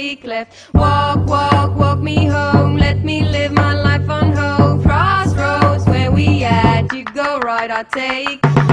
take left. Walk, walk, walk me home. Let me live my life on hope. Crossroads, where we at? You go right, I take